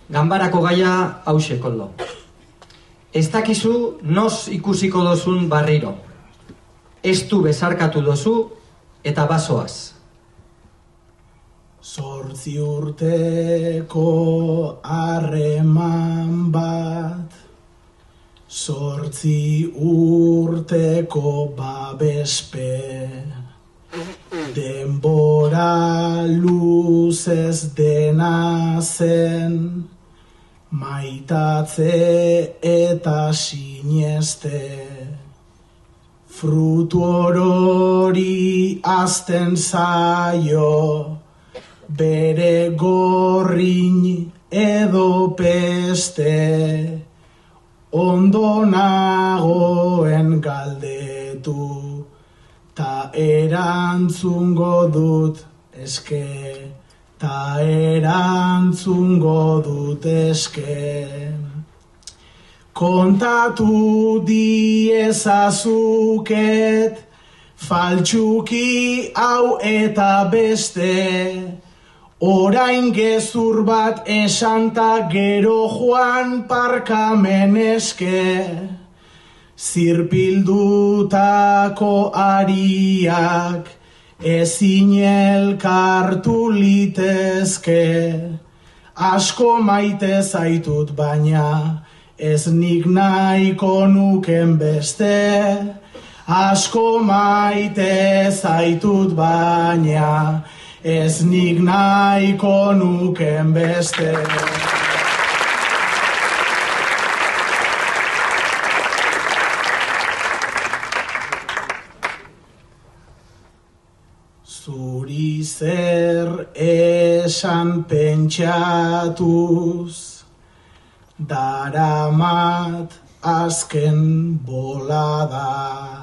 Ganbarako gaia hause koldo. Ez dakizu noz ikusiko dozun barriro. Estu bezarkatu dozu eta bazoaz. 8 urteko harreman bat, 8 urteko babespe, denbora luzez dena zen, maitatze eta sineste, frutu orori azten zaio, bere gorrin edo peste, ondo nagoen galdetu, ta erantzungo dut eske, ta erantzungo dut eske. Kontatu diezazuket, faltsuki hau eta beste, orain gezur bat esanta gero joan parkamen eske, zirpildutako ariak ezin elkartu litezke, asko maite zaitut baina ez nik nahiko nuken beste, asko maite zaitut baina ez nik nahiko nuken beste. Zuri zer esan pentsatuz, daramat azken bolada.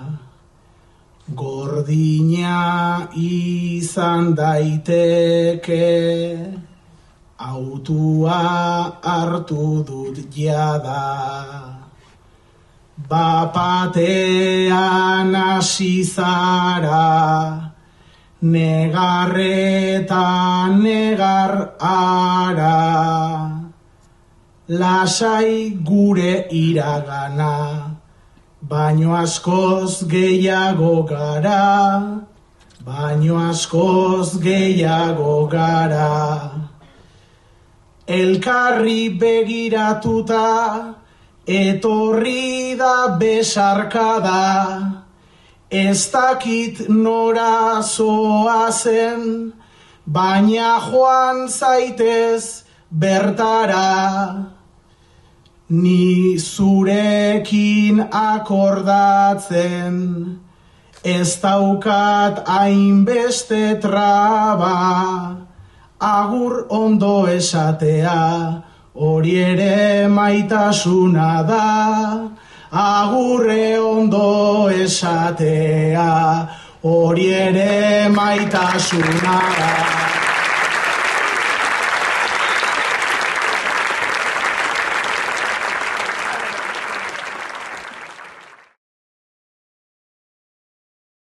Gordina izan daiteke, autua hartu dut jada. Bapatean hasi zara, negar eta negar ara, lasai gure iragana. Baino askoz gehiago gara, baino askoz gehiago gara. Elkarri begiratuta, etorri da besarkada, ez dakit nora zoazen, baina joan zaitez bertara. Ni zurekin akordatzen, ez daukat hainbeste traba, agur ondo esatea, hori ere maitasuna da, agurre ondo esatea, hori ere maitasuna da.